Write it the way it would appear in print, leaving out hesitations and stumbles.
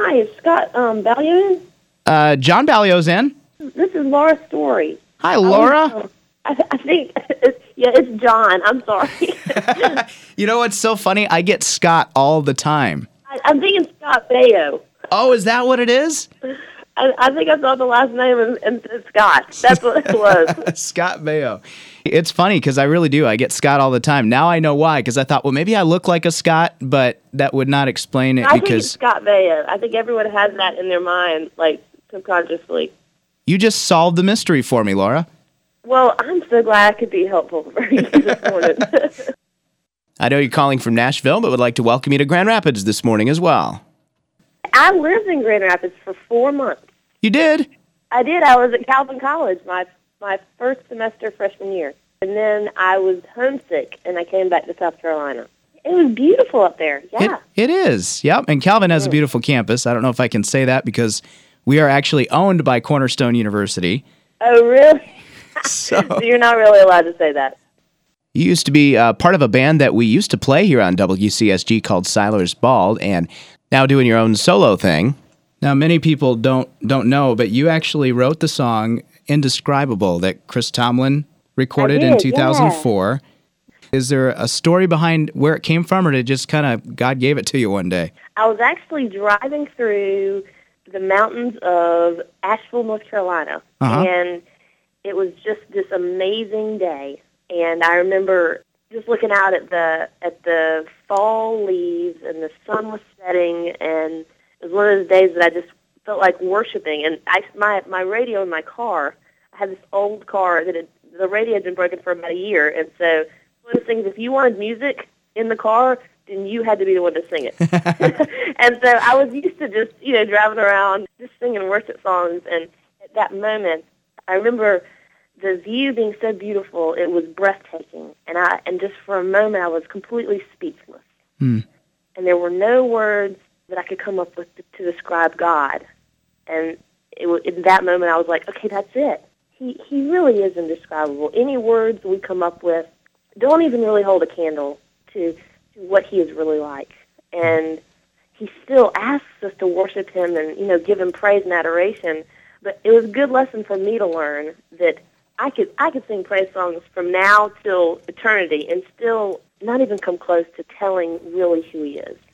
Hi, is Scott Ballion? John Ballio's in. This is Laura Story. Hi, Laura. I think, it's John. I'm sorry. You know what's so funny? I get Scott all the time. I'm thinking Scott Baio. Oh, is that what it is? I think I saw the last name and Scott. That's what it was. Scott Baio. It's funny because I really do. I get Scott all the time. Now I know why, because I thought, well, maybe I look like a Scott, but that would not explain it. I think it's Scott Baio. I think everyone has that in their mind, like, subconsciously. You just solved the mystery for me, Laura. Well, I'm so glad I could be helpful for you this morning. I know you're calling from Nashville, but would like to welcome you to Grand Rapids this morning as well. I lived in Grand Rapids for 4 months. You did? I did. I was at Calvin College my first semester freshman year. And then I was homesick, and I came back to South Carolina. It was beautiful up there, yeah. It is, yep. And Calvin has a beautiful campus. I don't know if I can say that because we are actually owned by Cornerstone University. Oh, really? So you're not really allowed to say that. You used to be part of a band that we used to play here on WCSG called Siler's Bald, and now doing your own solo thing. Now, many people don't know, but you actually wrote the song Indescribable that Chris Tomlin recorded in 2004. Yeah. Is there a story behind where it came from, or did it just kind of God gave it to you one day? I was actually driving through the mountains of Asheville, North Carolina, and it was just this amazing day. And I remember just looking out at the fall leaves, and the sun was setting, and it was one of those days that I just felt like worshiping. And my radio in my car, I had this old car that the radio had been broken for about a year, and so one of the things, if you wanted music in the car, then you had to be the one to sing it. And so I was used to just, driving around, just singing worship songs. And at that moment, I remember the view being so beautiful, it was breathtaking. And just for a moment, I was completely speechless. And there were no words that I could come up with to describe God. And in that moment, I was like, okay, that's it. He really is indescribable. Any words we come up with don't even really hold a candle to what he is really like. And he still asks us to worship him and, give him praise and adoration. But it was a good lesson for me to learn that I could sing praise songs from now till eternity and still not even come close to telling really who he is.